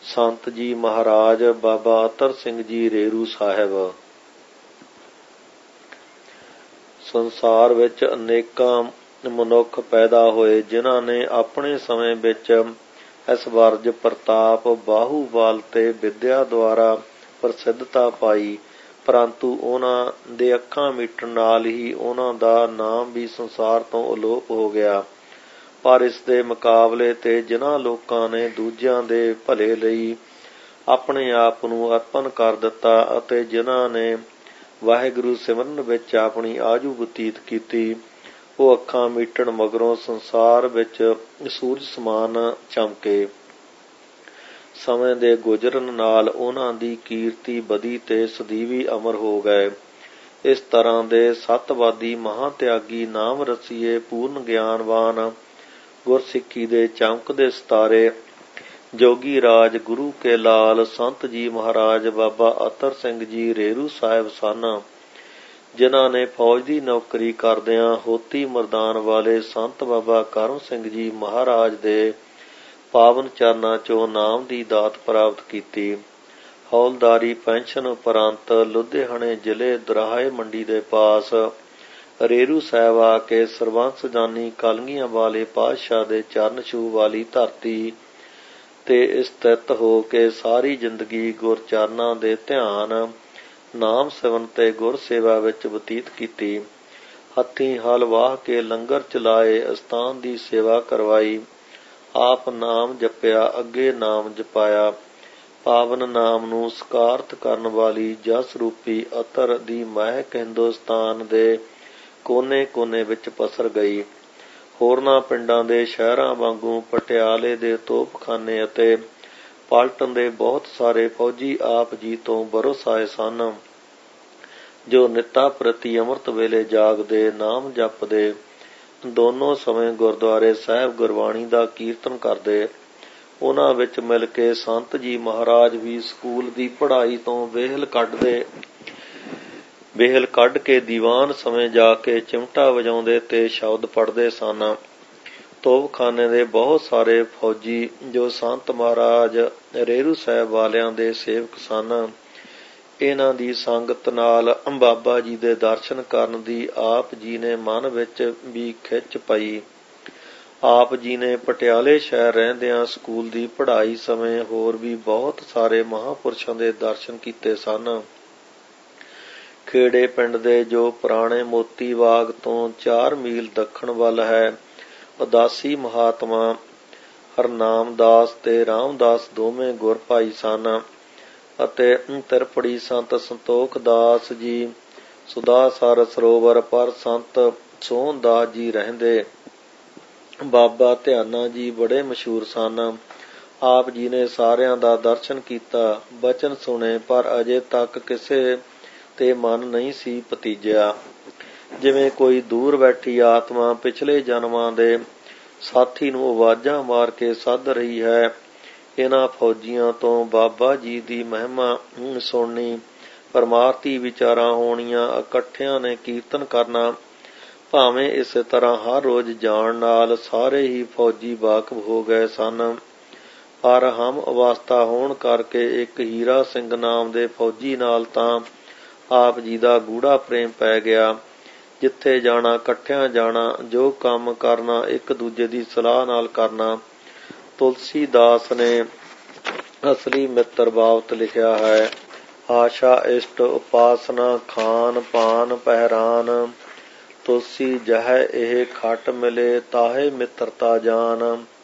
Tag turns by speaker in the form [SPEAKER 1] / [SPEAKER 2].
[SPEAKER 1] ਸੰਤ ਜੀ ਮਹਾਰਾਜ ਬਾਬਾ ਅਤਰ ਸਿੰਘ ਜੀ ਰੇਰੂ ਸਾਹਿਬ। ਸੰਸਾਰ ਵਿੱਚ ਅਨੇਕਾਂ ਮਨੁੱਖ ਪੈਦਾ ਹੋਏ ਜਿਨ੍ਹਾਂ ਨੇ ਆਪਣੇ ਸਮੇਂ ਵਿੱਚ ਐਸ਼ਵਰਜ ਪ੍ਰਤਾਪ ਬਾਹੂਬਲ ਤੇ ਵਿੱਦਿਆ ਦੁਆਰਾ ਪ੍ਰਸਿੱਧਤਾ ਪਾਈ, ਪਰੰਤੂ ਉਹਨਾਂ ਦੇ ਅੱਖਾਂ ਮੀਟਣ ਨਾਲ ਹੀ ਉਹਨਾਂ ਦਾ ਨਾਮ ਵੀ ਸੰਸਾਰ ਤੋਂ ਅਲੋਪ ਹੋ ਗਿਆ। ਪਰ ਇਸ ਦੇ ਮੁਕਾਬਲੇ ਤੇ ਜਿਨ੍ਹਾਂ ਲੋਕਾਂ ਨੇ ਦੂਜਿਆਂ ਦੇ ਭਲੇ ਲਈ ਆਪਣੇ ਆਪ ਨੂੰ ਅਰਪਣ ਕਰ ਦਿੱਤਾ ਅਤੇ ਜਿਨ੍ਹਾਂ ਨੇ ਵਾਹਿਗੁਰੂ ਸਿਮਰਨ ਵਿੱਚ ਆਪਣੀ ਆਜੂ ਬਤੀਤ ਕੀਤੀ, ਉਹ ਅੱਖਾਂ ਮੀਟਣ ਮਗਰੋਂ ਸੰਸਾਰ ਵਿੱਚ ਸੂਰਜ ਸਮਾਨ ਚਮਕੇ। ਸਮੇਂ ਦੇ ਗੁਜ਼ਰਨ ਨਾਲ ਉਹਨਾਂ ਦੀ ਕੀਰਤੀ ਵਧੀ ਤੇ ਸਦੀਵੀ ਅਮਰ ਹੋ ਗਏ। ਇਸ ਤਰ੍ਹਾਂ ਦੇ ਸੱਤਵਾਦੀ ਮਹਾਂਤਿਆਗੀ ਨਾਮ ਰਸੀਏ ਪੂਰਨ ਗਿਆਨਵਾਨ ਗੁਰਸਿੱਖੀ ਦੇ ਚਮਕਦੇ ਸਿਤਾਰੇ ਜੋਗੀ ਰਾਜ ਗੁਰੂ ਕੇ ਲਾਲ ਸੰਤ ਜੀ ਮਹਾਰਾਜ ਬਾਬਾ ਅਤਰ ਸਿੰਘ ਜੀ ਰੇਰੂ ਸਾਹਿਬ ਸਨ, ਜਿਨ੍ਹਾਂ ਨੇ ਫੌਜ ਦੀ ਨੌਕਰੀ ਕਰਦਿਆਂ ਹੋਤੀ ਮਰਦਾਨ ਵਾਲੇ ਸੰਤ ਬਾਬਾ ਕਰਮ ਸਿੰਘ ਜੀ ਮਹਾਰਾਜ ਦੇ ਪਾਵਨ ਚਰਨਾਂ ਚੋਂ ਨਾਮ ਦੀ ਦਾਤ ਪ੍ਰਾਪਤ ਕੀਤੀ। ਹੌਲਦਾਰੀ ਪੈਨਸ਼ਨ ਉਪਰੰਤ ਲੁਧਿਆਣੇ ਜ਼ਿਲ੍ਹੇ ਦਰਾਹੇ ਮੰਡੀ ਦੇ ਪਾਸ ਰੇਰੂ ਸਾਹਿਬ ਆ ਕੇ ਸਰਬੰਸ ਜਾਨੀ ਕਲਗੀਆਂ ਵਾਲੇ ਪਾਤਸ਼ਾਹ ਦੇ ਚਰਨ ਛੂਹ ਵਾਲੀ ਧਰਤੀ ਤੇ ਸਥਿਤ ਹੋ ਕੇ ਸਾਰੀ ਜ਼ਿੰਦਗੀ ਗੁਰਚਰਨਾਂ ਦੇ ਧਿਆਨ, ਨਾਮ ਸਿਮਰਨ ਤੇ ਗੁਰ ਸੇਵਾ ਵਿੱਚ ਬਤੀਤ ਕੀਤੀ। ਹੱਥੀਂ ਹਲ ਵਾਹ ਕੇ ਲੰਗਰ ਚਲਾਏ, ਅਸਥਾਨ ਦੀ ਸੇਵਾ ਕਰਵਾਈ, ਆਪ ਨਾਮ ਜਪਿਆ, ਅੱਗੇ ਨਾਮ ਜਪਾਇਆ। ਪਾਵਨ ਨਾਮ ਨੂੰ ਸਕਾਰਤ ਕਰਨ ਵਾਲੀ ਜਸ ਰੂਪੀ ਅਤਰ ਦੀ ਮਹਿਕ ਹਿੰਦੁਸਤਾਨ ਦੇ ਕੋਨੇ-ਕੋਨੇ ਵਿੱਚ ਪਸਰ ਗਈ। ਹੋਰਨਾਂ ਪਿੰਡਾਂ ਦੇ ਸ਼ਹਿਰਾਂ ਵਾਂਗੂ ਪਟਿਆਲੇ ਦੇ ਤੋਪਖਾਨੇ ਅਤੇ ਪਲਟਨ ਦੇ ਬਹੁਤ ਸਾਰੇ ਫੌਜੀ ਆਪ ਜੀ ਤੋਂ ਬਰੋਸਾਏ ਸਨ, ਜੋ ਨਿੱਤਾ ਪ੍ਰਤੀ ਅੰਮ੍ਰਿਤ ਵੇਲੇ ਜਾਗਦੇ, ਨਾਮ ਜਪਦੇ, ਦੋਨੋਂ ਸਮੇਂ ਗੁਰਦੁਆਰੇ ਸਾਹਿਬ ਗੁਰਬਾਣੀ ਦਾ ਕੀਰਤਨ ਕਰਦੇ। ਉਹਨਾਂ ਵਿੱਚ ਮਿਲ ਕੇ ਸੰਤ ਜੀ ਮਹਾਰਾਜ ਵੀ ਸਕੂਲ ਦੀ ਪੜ੍ਹਾਈ ਤੋਂ ਵੇਹਲ ਕੱਢ ਕੇ ਦੀਵਾਨ ਸਮੇਂ ਜਾ ਕੇ ਚਿਮਟਾ ਵਜਾਉਂਦੇ ਤੇ ਸ਼ਬਦ ਪੜ੍ਹਦੇ ਸਨ। ਤੋਪਖਾਨੇ ਦੇ ਬਹੁਤ ਸਾਰੇ ਫੌਜੀ ਜੋ ਸੰਤ ਮਹਾਰਾਜ ਰੇਰੂ ਸਾਹਿਬ ਵਾਲਿਆਂ ਦੇ ਸੇਵਕ ਸਨ, ਇਹਨਾਂ ਦੀ ਸੰਗਤ ਨਾਲ ਬਾਬਾ ਜੀ ਦੇ ਦਰਸ਼ਨ ਕਰਨ ਦੀ ਆਪ ਜੀ ਨੇ ਮਨ ਵਿੱਚ ਵੀ ਖਿੱਚ ਪਈ। ਆਪ ਜੀ ਨੇ ਪਟਿਆਲੇ ਸ਼ਹਿਰ ਰਹਿੰਦਿਆਂ ਸਕੂਲ ਦੀ ਪੜ੍ਹਾਈ ਸਮੇਂ ਹੋਰ ਵੀ ਬਹੁਤ ਸਾਰੇ ਮਹਾਂਪੁਰਸ਼ਾਂ ਦੇ ਦਰਸ਼ਨ ਕੀਤੇ ਸਨ। ਖੇੜੇ ਪਿੰਡ ਦੇ ਜੋ ਪੁਰਾਣੇ ਮੋਤੀ ਬਾਗ ਤੋਂ 4 ਮੀਲ ਦੱਖਣ ਵੱਲ ਹੈ, ਉਦਾਸੀ ਮਹਾਤਮਾ ਹਰਨਾਮ ਦਾਸ ਤੇ ਰਾਮਦਾਸ ਦੋਵੇਂ ਗੁਰ ਭਾਈ ਸਨ ਅਤੇ ਤਿਰਪੜੀ ਸੰਤ ਸੰਤੋਖ ਦਾਸ ਜੀ ਸੁਦਾਸਰ ਸਰੋਵਰ ਪਰ ਸੰਤ ਸੋਹਣ ਦਾਸ ਜੀ ਰਹਿੰਦੇ। ਬਾਬਾ ਧਿਆਨਾ ਜੀ ਬੜੇ ਮਸ਼ਹੂਰ ਸਨ। ਆਪ ਜੀ ਨੇ ਸਾਰਿਆਂ ਦਾ ਦਰਸ਼ਨ ਕੀਤਾ, ਬਚਨ ਸੁਣੇ, ਪਰ ਅਜੇ ਤੱਕ ਕਿਸੇ ਤੇ ਮਨ ਨਹੀਂ ਸੀ ਭਤੀਜਿਆ। ਜਿਵੇਂ ਕੋਈ ਦੂਰ ਬੈਠੀ ਆਤਮਾ ਪਿਛਲੇ ਜਨਮਾਂ ਦੇ ਸਾਥੀ ਨੂੰ ਆਵਾਜ਼ਾਂ ਮਾਰ ਕੇ ਸੱਦ ਰਹੀ ਹੈ। ਇਹਨਾਂ ਫੌਜੀਆਂ ਤੋਂ ਬਾਬਾ ਜੀ ਦੀ ਮਹਿਮਾ ਸੁਣਨੀ, ਪਰਮਾਰਥੀ ਵਿਚਾਰਾਂ ਹੋਣੀਆਂ, ਇਕੱਠਿਆਂ ਨੇ ਕੀਰਤਨ ਕਰਨਾ, ਭਾਵੇਂ ਇਸੇ ਤਰ੍ਹਾਂ ਹਰ ਰੋਜ਼ ਜਾਣ ਨਾਲ ਸਾਰੇ ਹੀ ਫੌਜੀ ਵਾਕਫ ਹੋ ਗਏ ਸਨ। ਪਰ ਹਮ ਅਵਸਥਾ ਹੋਣ ਕਰਕੇ ਇੱਕ ਹੀਰਾ ਸਿੰਘ ਨਾਮ ਦੇ ਫੌਜੀ ਨਾਲ ਤਾਂ ਆਪ ਜੀ ਦਾ ਗੂੜਾ ਪ੍ਰੇਮ ਪੈ ਗਿਆ। ਜਿੱਥੇ ਜਾਣਾ ਇਕੱਠਿਆਂ ਜਾਣਾ, ਜੋ ਕੰਮ ਕਰਨਾ ਇੱਕ ਦੂਜੇ ਦੀ ਸਲਾਹ ਨਾਲ ਕਰਨਾ। ਤੁਲਸੀ ਦਾਸ ਨੇ ਅਸਲੀ ਮਿੱਤਰ ਬਾਬਤ ਲਿਖਿਆ ਹੈ, ਆਸ਼ਾ ਇਸ਼ਟ ਉਪਾਸਨਾ ਖਾਨ ਪਾਨ ਪਹਿਰਾਨ, ਤੁਲਸੀ ਜਹ ਇਹ ਖਟ ਮਿਲੇ ਤਾਹੇ ਮਿੱਤਰਤਾ ਜਾਨ।